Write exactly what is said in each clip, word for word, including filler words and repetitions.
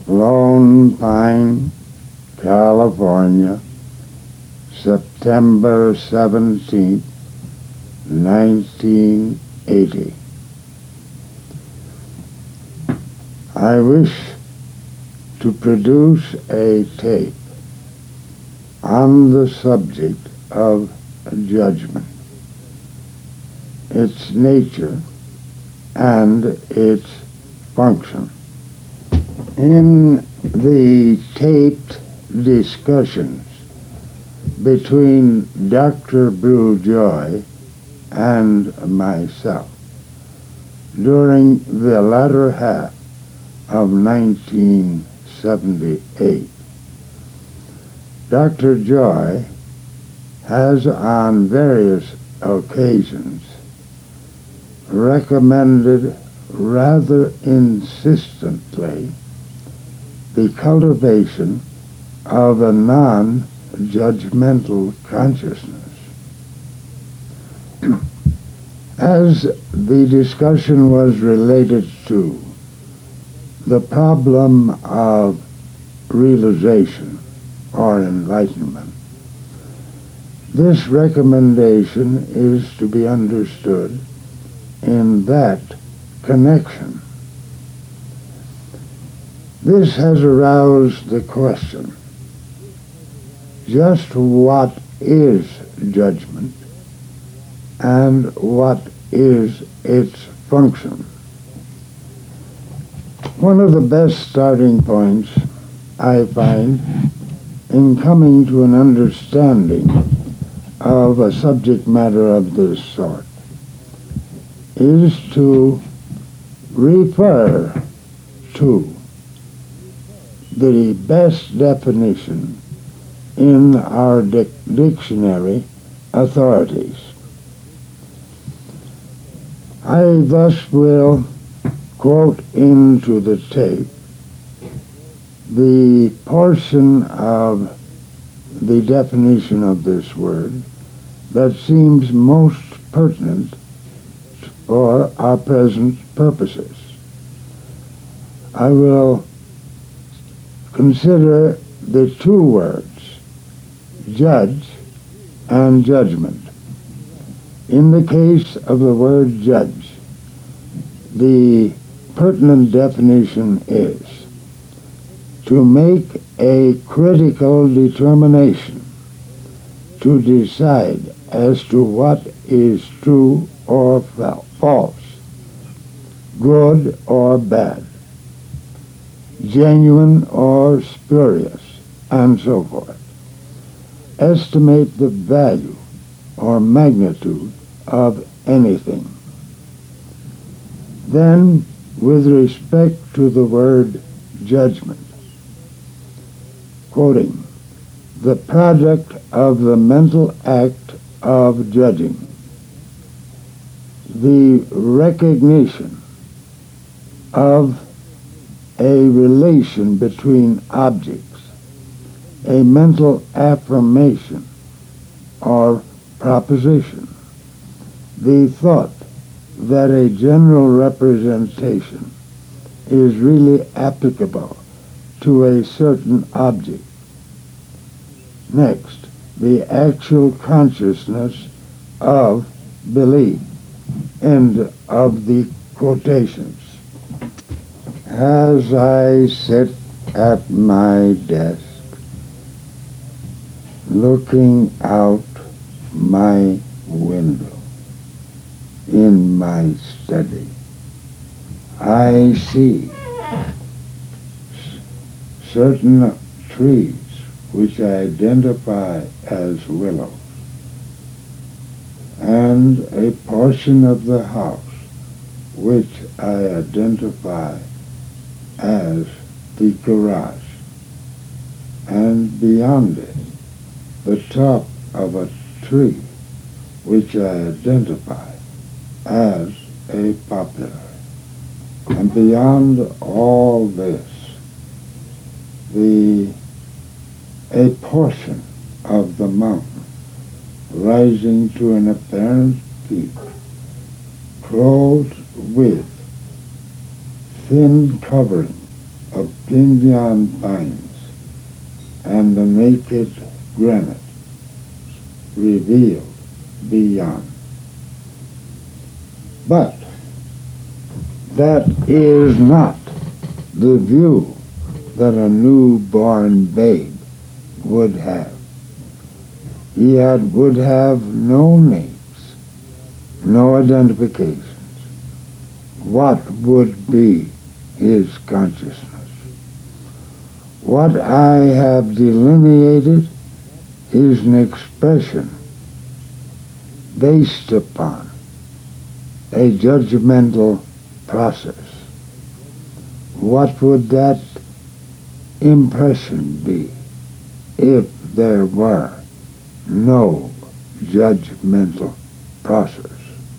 Lone Pine, California, September seventeenth, nineteen eighty. I wish to produce a tape on the subject of judgment, its nature, and its function. In the taped discussions between Doctor Brew Joy and myself during the latter half of nineteen seventy-eight, Doctor Joy has on various occasions recommended rather insistently the cultivation of a non-judgmental consciousness. As the discussion was related to the problem of realization or enlightenment, this recommendation is to be understood in that connection. This has aroused the question, just what is judgment and what is its function? One of the best starting points, I find, in coming to an understanding of a subject matter of this sort is to refer to the best definition in our dic- dictionary authorities. I thus will quote into the tape the portion of the definition of this word that seems most pertinent for our present purposes. I will consider the two words, judge and judgment. In the case of the word judge, the pertinent definition is to make a critical determination, to decide as to what is true or false, good or bad, genuine or spurious, and so forth. Estimate the value or magnitude of anything. Then, with respect to the word judgment, quoting, the product of the mental act of judging, the recognition of a relation between objects, a mental affirmation or proposition, the thought that a general representation is really applicable to a certain object. Next, the actual consciousness of belief. End of the quotations. As I sit at my desk, looking out my window in my study, I see certain trees which I identify as willows, and a portion of the house which I identify as the garage, and beyond it, the top of a tree which I identify as a poplar. And beyond all this, the a portion of the mountain rising to an apparent peak, clothed with thin covering of Indian pines and the naked granite revealed beyond. But that is not the view that a newborn babe would have. He had, would have no names, no identifications. What would be his consciousness? What I have delineated is an expression based upon a judgmental process. What would that impression be if there were no judgmental process?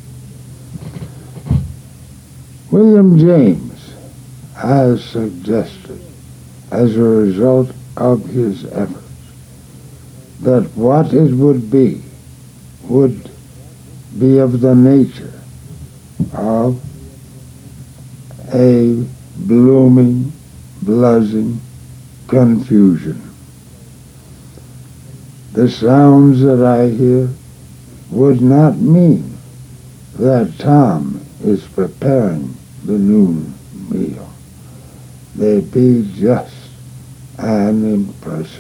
William James has suggested, as a result of his efforts, that what it would be would be of the nature of a blooming, buzzing confusion. The sounds that I hear would not mean that Tom is preparing the noon meal. They be just an impression.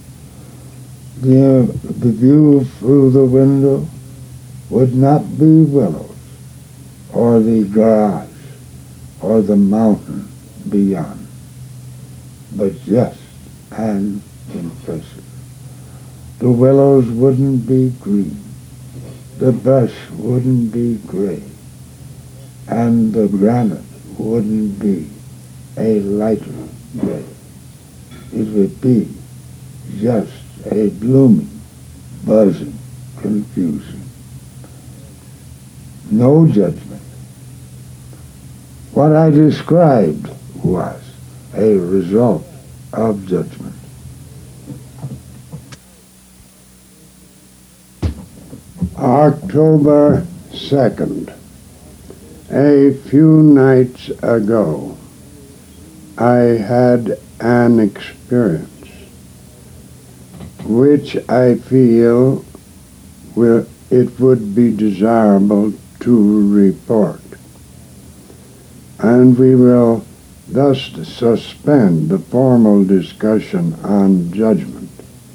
The, the view through the window would not be willows or the garage or the mountain beyond, but just an impression. The willows wouldn't be green, the brush wouldn't be gray, and the granite wouldn't be a lighter gray. It would be just a blooming, buzzing confusion. No judgment. What I described was a result of judgment. October second. A few nights ago, I had an experience which I feel will, it would be desirable to report. And we will thus suspend the formal discussion on judgment.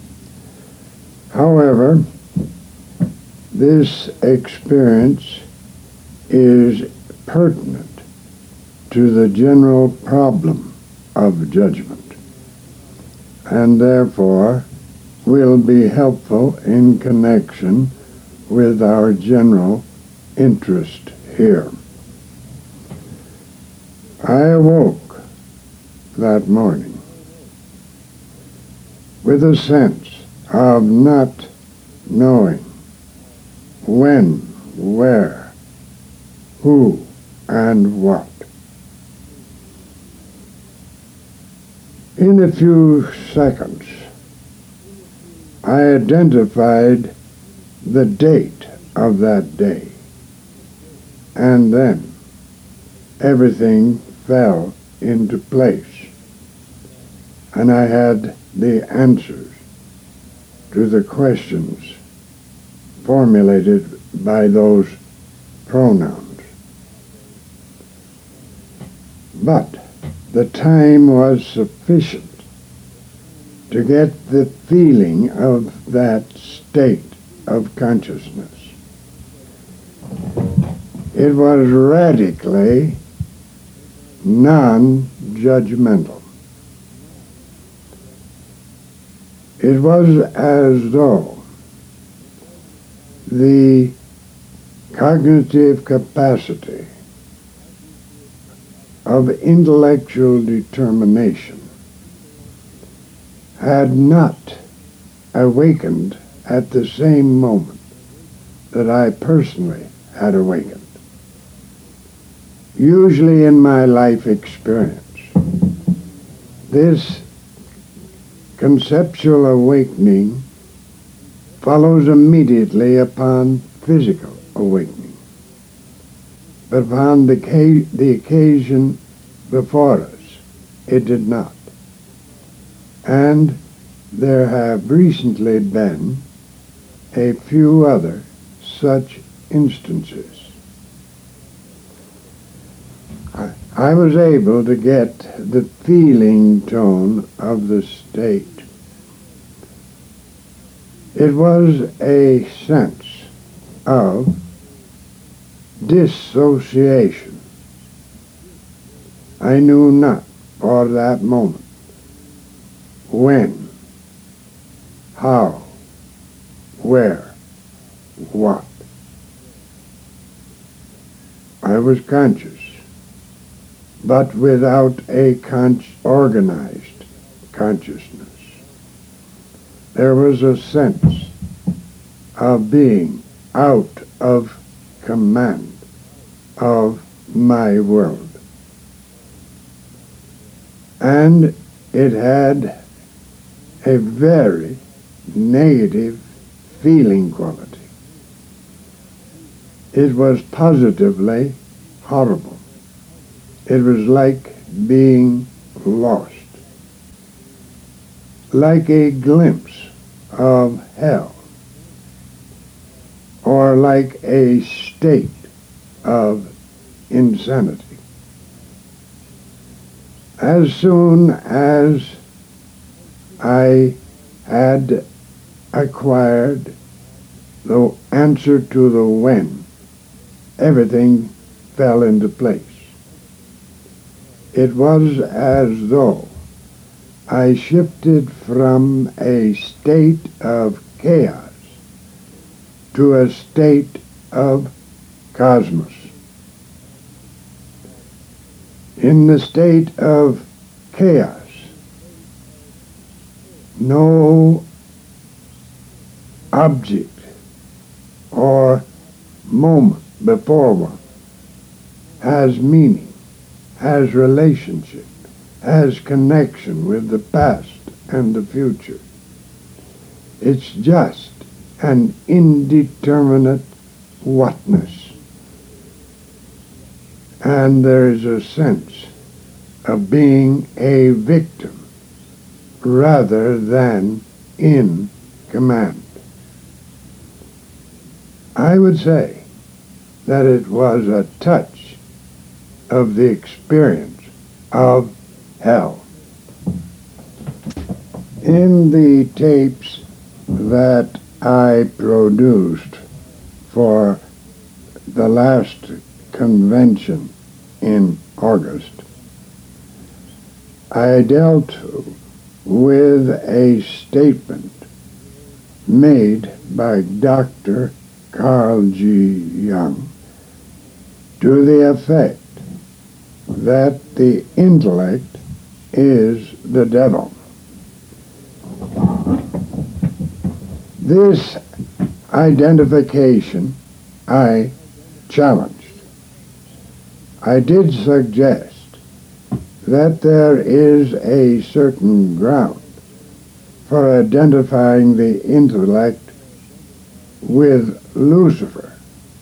However, this experience is pertinent to the general problem of judgment, and therefore will be helpful in connection with our general interest here. I awoke that morning with a sense of not knowing when, where, who, and what. In a few seconds, I identified the date of that day, and then everything fell into place, and I had the answers to the questions formulated by those pronouns. But the time was sufficient to get the feeling of that state of consciousness. It was radically non-judgmental. It was as though the cognitive capacity of intellectual determination had not awakened at the same moment that I personally had awakened. Usually in my life experience, this conceptual awakening follows immediately upon physical awakening. But upon the, the occasion before us, it did not. And there have recently been a few other such instances. I, I was able to get the feeling tone of the state. It was a sense of dissociation. I knew not for that moment when, how, where, what. I was conscious, but without a con- organized consciousness. There was a sense of being out of command of my world. And it had a very negative feeling quality. It was positively horrible. It was like being lost, like a glimpse of hell, or like a state of insanity. As soon as I had acquired the answer to the when, everything fell into place. It was as though I shifted from a state of chaos to a state of cosmos. In the state of chaos, no object or moment before one has meaning, has relationship, has connection with the past and the future. It's just an indeterminate whatness. And there is a sense of being a victim rather than in command. I would say that it was a touch of the experience of hell. In the tapes that I produced for the last convention in August, I dealt with a statement made by Doctor Carl G. Jung to the effect that the intellect is the devil. This identification I challenged. I did suggest that there is a certain ground for identifying the intellect with Lucifer,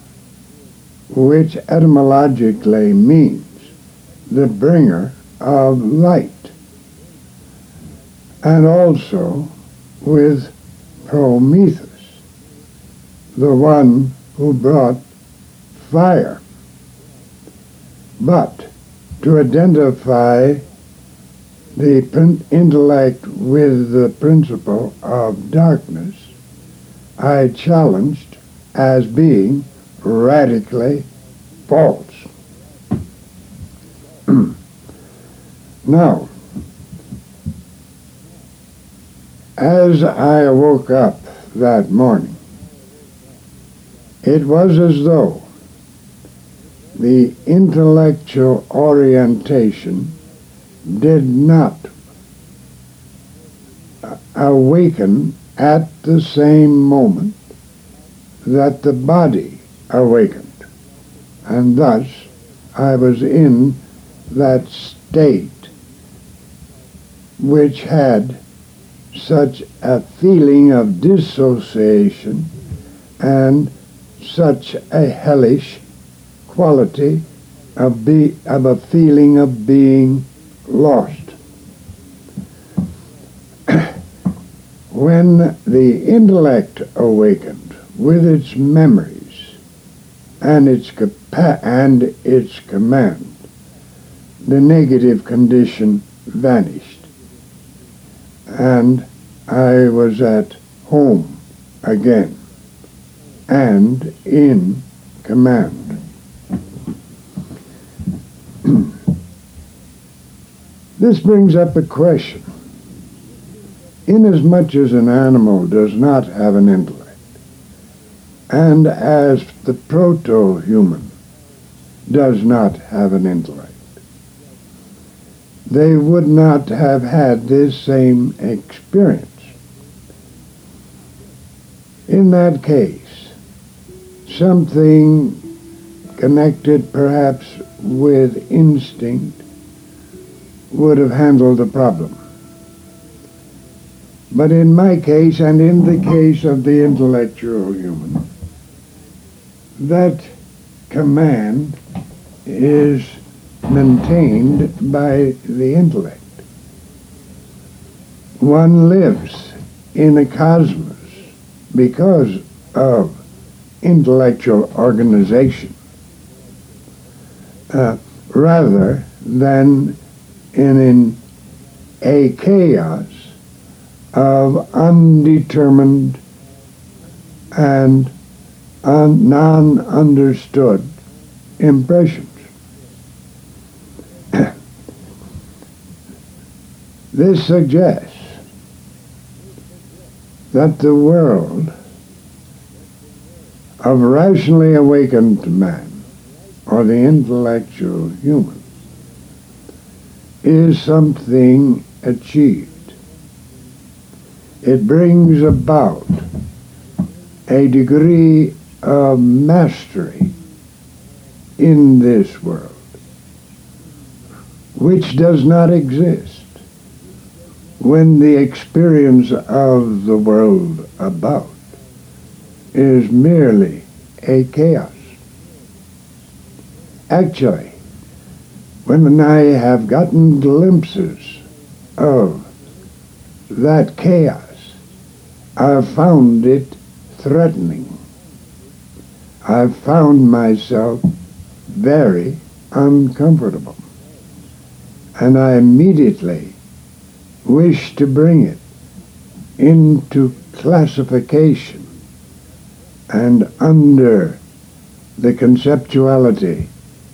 which etymologically means the bringer of light, and also with Prometheus, the one who brought fire. But to identify the intellect with the principle of darkness, I challenged as being radically false. Now, as I woke up that morning, it was as though the intellectual orientation did not awaken at the same moment that the body awakened. And thus I was in that state which had such a feeling of dissociation and such a hellish quality of, be, of a feeling of being lost. when the intellect awakened with its memories and its capa- and its command, the negative condition vanished, and I was at home again and in command. This brings up a question. Inasmuch as an animal does not have an intellect, and as the proto-human does not have an intellect, they would not have had this same experience. In that case, something connected perhaps with instinct would have handled the problem. But in my case, and in the case of the intellectual human, that command is maintained by the intellect. One lives in a cosmos because of intellectual organization, uh, rather than in an, a chaos of undetermined and un, non-understood impressions. This suggests that the world of rationally awakened man, or the intellectual human, is something achieved. It brings about a degree of mastery in this world, which does not exist when the experience of the world about is merely a chaos. Actually, when I have gotten glimpses of that chaos, I've found it threatening. I've found myself very uncomfortable, and I immediately wish to bring it into classification and under the conceptuality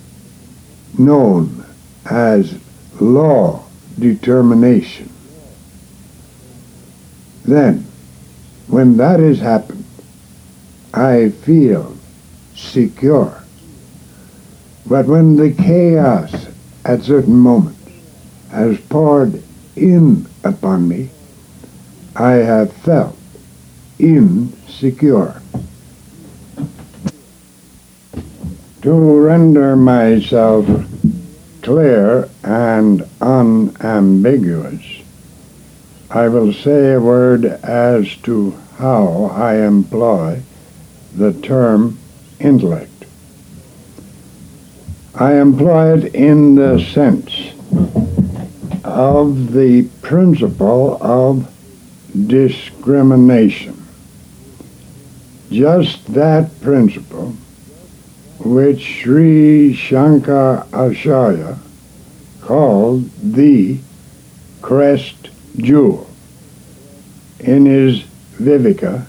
known as law determination. Then, when that has happened, I feel secure. But when the chaos at certain moments has poured in upon me, I have felt insecure. To render myself clear and unambiguous, I will say a word as to how I employ the term intellect. I employ it in the sense of the principle of discrimination. Just that principle which Sri Shankaracharya called the crest jewel in his Viveka,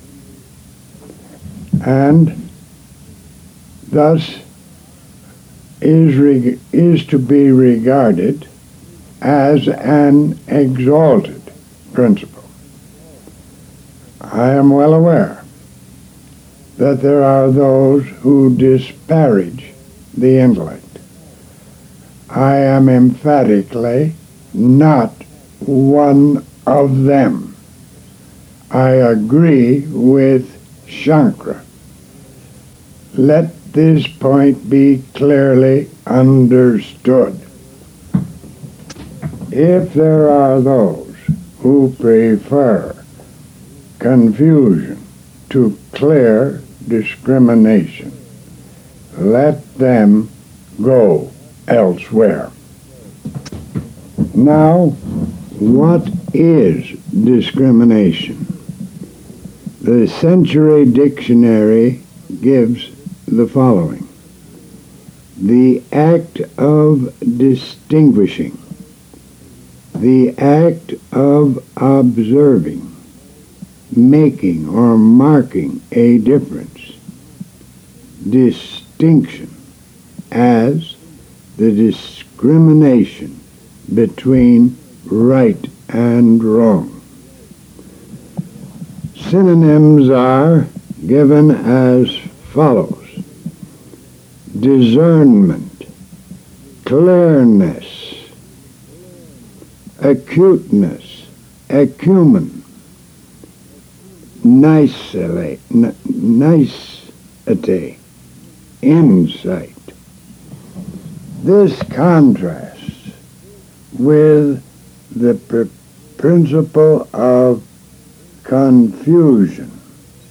and thus is, reg- is to be regarded as an exalted principle. I am well aware that there are those who disparage the intellect. I am emphatically not one of them. I agree with Shankara. Let this point be clearly understood. If there are those who prefer confusion to clear discrimination, let them go elsewhere. Now, what is discrimination. The Century Dictionary gives the following: the act of distinguishing, the act of observing, making or marking a difference, distinction as the discrimination between right and wrong. Synonyms are given as follows: discernment, clearness, acuteness, acumen, nicely, n- nicety, insight. This contrasts with the pr- principle of confusion,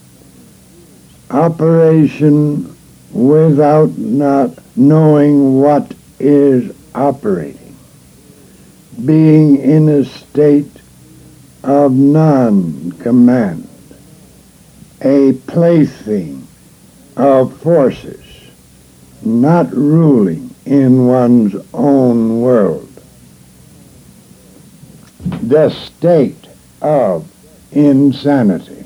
operation without not knowing what is operating, being in a state of non-command, a plaything of forces, not ruling in one's own world. The state of insanity.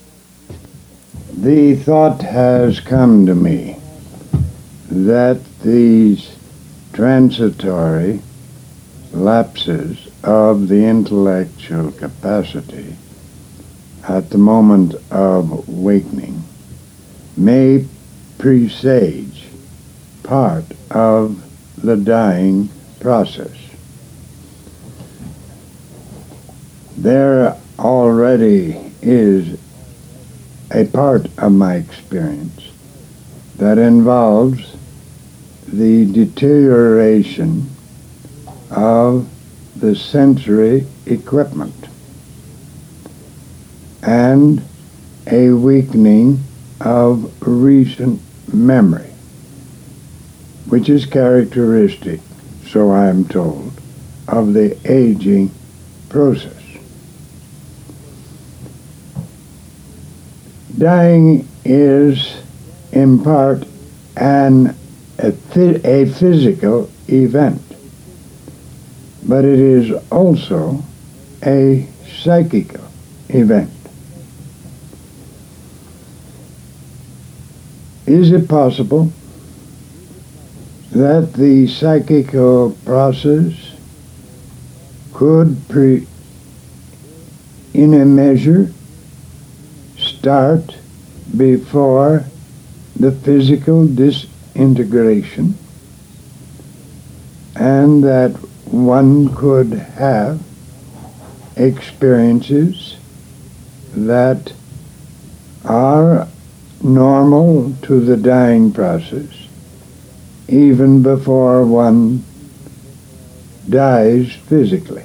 The thought has come to me that these transitory lapses of the intellectual capacity at the moment of awakening may presage part of the dying process. There already is a part of my experience that involves the deterioration of the sensory equipment and a weakening of recent memory, which is characteristic, so I am told, of the aging process. Dying is, in part, an, a, a physical event, but it is also a psychical event. Is it possible that the psychical process could, pre, in a measure, start before the physical disintegration, and that one could have experiences that are normal to the dying process even before one dies physically?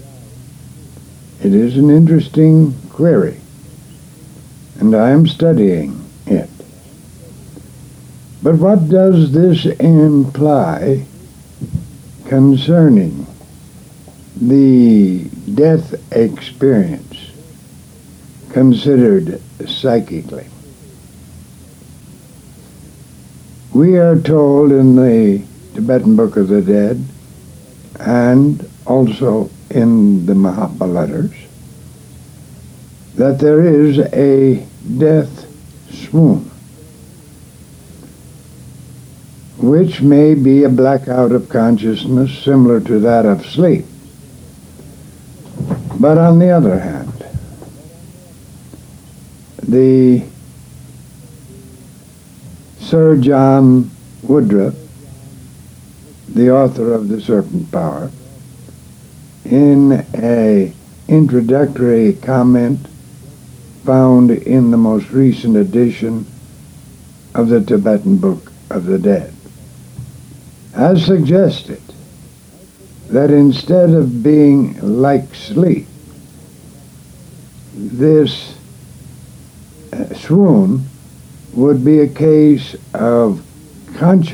It is an interesting query, and I am studying it. But what does this imply concerning the death experience considered psychically? We are told in the Tibetan Book of the Dead and also in the Mahabhaletters that there is a death swoon, which may be a blackout of consciousness similar to that of sleep. But on the other hand, the Sir John Woodruff, the author of The Serpent Power, in a introductory comment found in the most recent edition of the Tibetan Book of the Dead, has suggested that instead of being like sleep, this uh, swoon would be a case of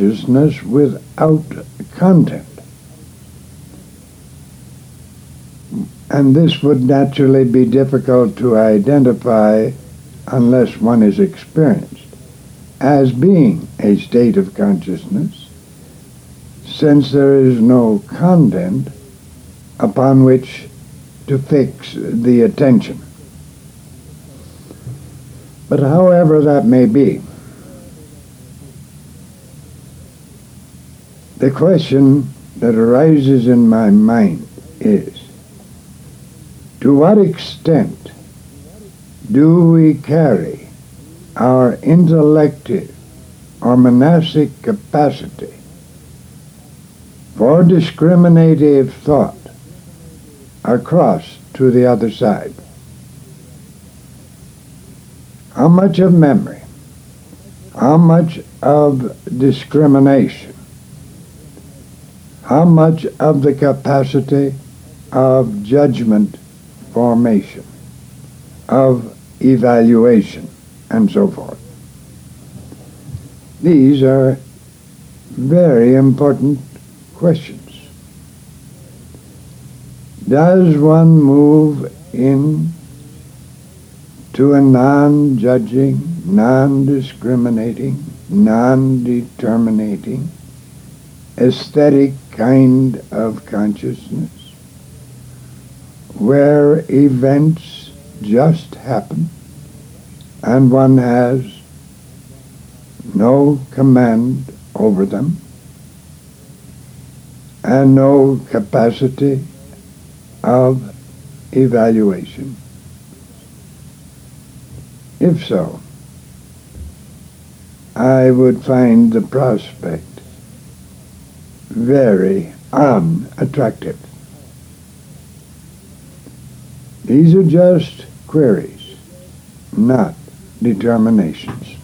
consciousness without content. and this would naturally be difficult to identify unless one is experienced as being a state of consciousness, since there is no content upon which to fix the attention. But however that may be, the question that arises in my mind is, to what extent do we carry our intellective or monastic capacity for discriminative thought across to the other side? How much of memory, how much of discrimination, how much of the capacity of judgment formation, of evaluation, and so forth? These are very important questions. Does one move in to a non-judging, non-discriminating, non-determinating, aesthetic kind of consciousness, where events just happen and one has no command over them and no capacity of evaluation? If so, I would find the prospect very unattractive. These are just queries, not determinations.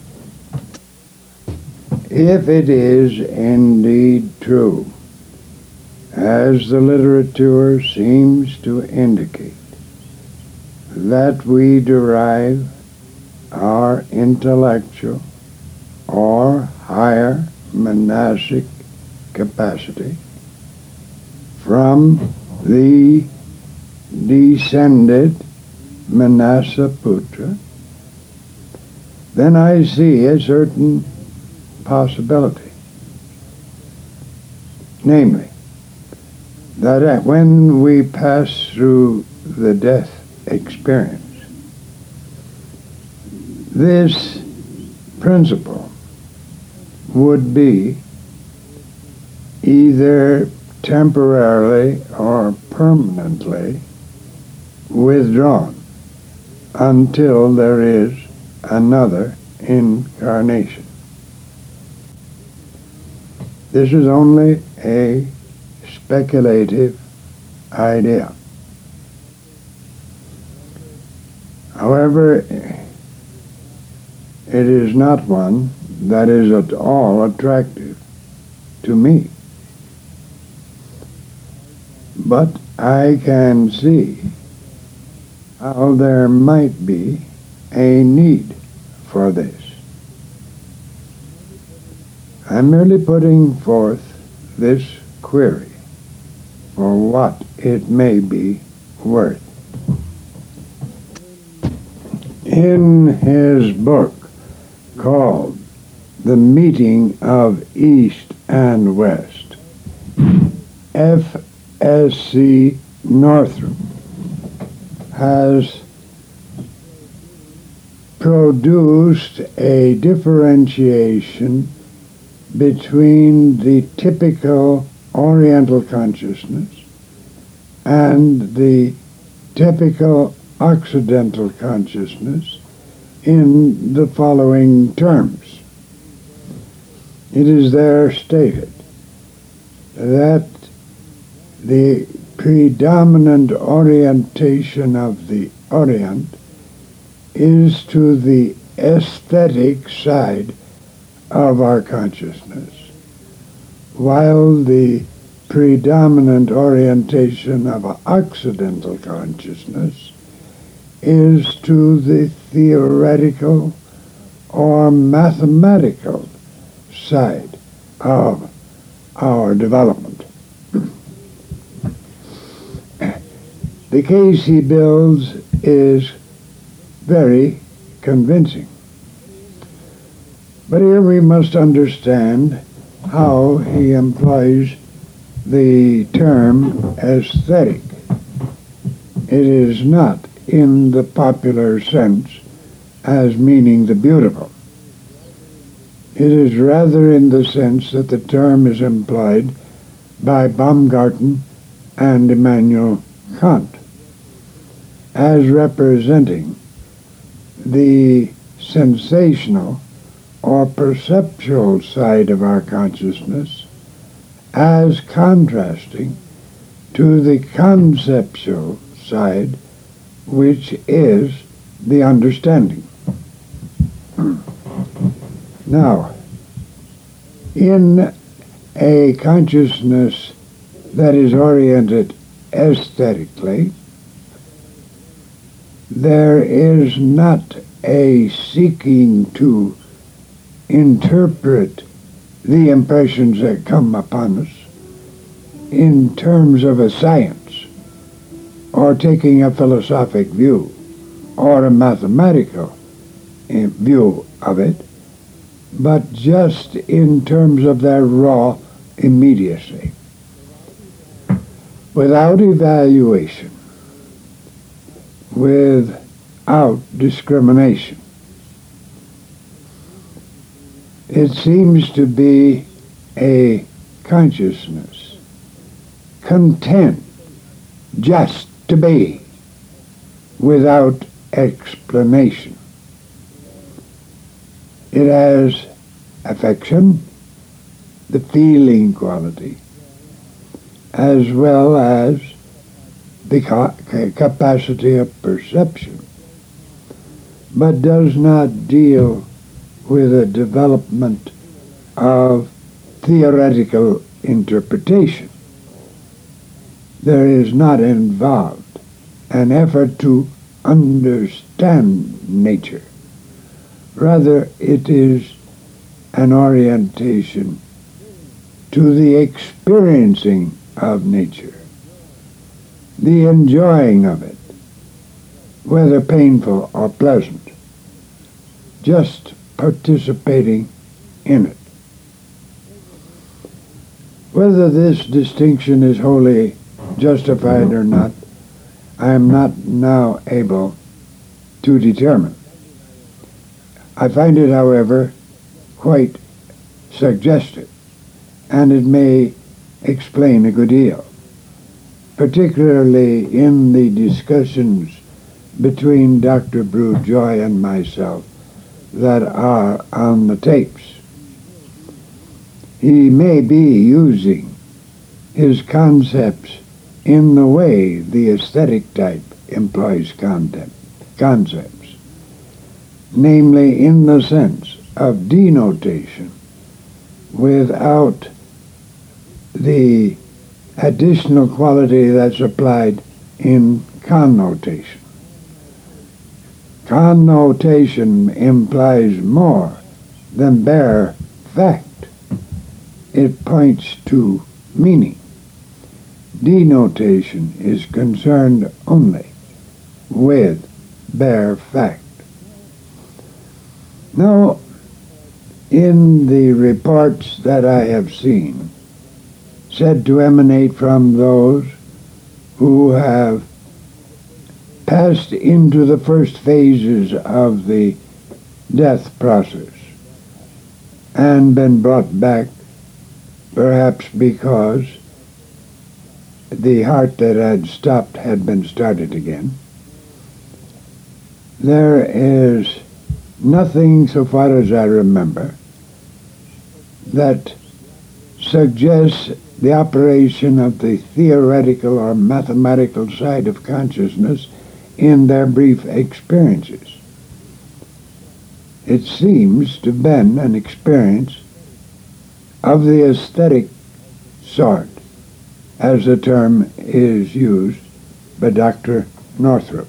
If it is indeed true, as the literature seems to indicate, that we derive our intellectual or higher monastic capacity from the descended Manasaputra, then I see a certain possibility. Namely, that when we pass through the death experience, this principle would be either temporarily or permanently withdrawn until there is another incarnation. This is only a speculative idea. However, it is not one that is at all attractive to me. But I can see how there might be a need for this. I'm merely putting forth this query for what it may be worth. In his book called The Meeting of East and West, F S C Northrup has produced a differentiation between the typical Oriental consciousness and the typical Occidental consciousness in the following terms. It is there stated that the predominant orientation of the Orient is to the aesthetic side of our consciousness, while the predominant orientation of Occidental consciousness is to the theoretical or mathematical side of our development. The case he builds is very convincing. But here we must understand how he employs the term aesthetic. It is not in the popular sense as meaning the beautiful. It is rather in the sense that the term is employed by Baumgarten and Immanuel Kant as representing the sensational or perceptual side of our consciousness as contrasting to the conceptual side, which is the understanding. Now, in a consciousness that is oriented aesthetically, there is not a seeking to interpret the impressions that come upon us in terms of a science, or taking a philosophic view, or a mathematical view of it, but just in terms of their raw immediacy, without evaluation, without discrimination. It seems to be a consciousness content just to be without explanation. It has affection, the feeling quality, as well as the ca- capacity of perception, but does not deal with a development of theoretical interpretation. There is not involved an effort to understand nature. Rather, it is an orientation to the experiencing of nature, the enjoying of it, whether painful or pleasant, just participating in it. Whether this distinction is wholly justified or not, I am not now able to determine. I find it, however, quite suggestive, and it may explain a good deal, particularly in the discussions between Doctor Brugh-Joy and myself that are on the tapes. He may be using his concepts in the way the aesthetic type employs concept, concepts, namely in the sense of denotation without the additional quality that's applied in connotation. Connotation implies more than bare fact. It points to meaning. Denotation is concerned only with bare fact. Now, in the reports that I have seen, said to emanate from those who have passed into the first phases of the death process and been brought back, perhaps because the heart that had stopped had been started again. There is nothing, so far as I remember, that suggests the operation of the theoretical or mathematical side of consciousness in their brief experiences. It seems to have been an experience of the aesthetic sort, as the term is used by Doctor Northrup.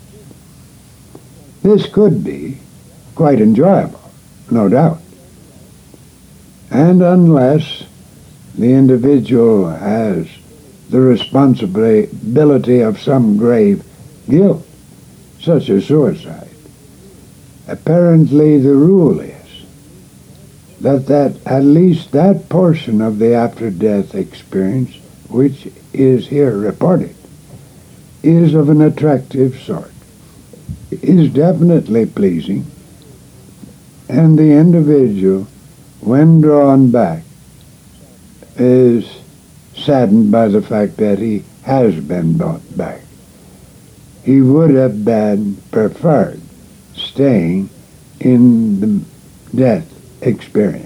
This could be quite enjoyable, no doubt. And unless the individual has the responsibility of some grave guilt, such as suicide. Apparently the rule is that, that at least that portion of the after-death experience which is here reported is of an attractive sort, is definitely pleasing, and the individual, when drawn back, is saddened by the fact that he has been brought back. He would have been preferred staying in the death experience.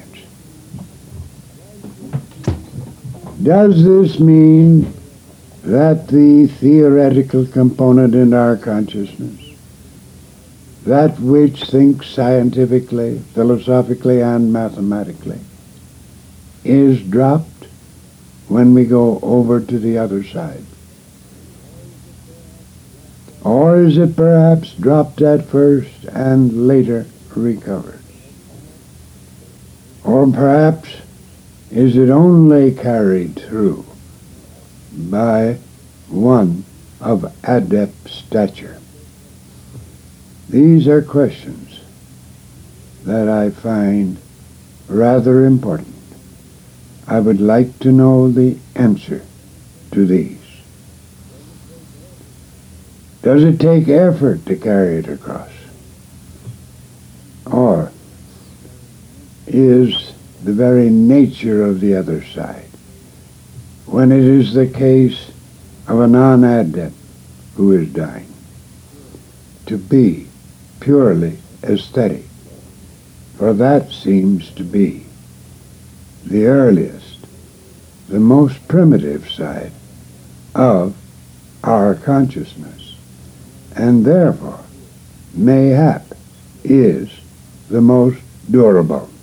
Does this mean that the theoretical component in our consciousness, that which thinks scientifically, philosophically, and mathematically, is dropped when we go over to the other side? Or is it perhaps dropped at first and later recovered? Or perhaps is it only carried through by one of adept stature? These are questions that I find rather important. I would like to know the answer to these. Does it take effort to carry it across? Or is the very nature of the other side, when it is the case of a non-adept who is dying, to be purely aesthetic? For that seems to be the earliest, the most primitive side of our consciousness, and therefore mayhap is the most durable.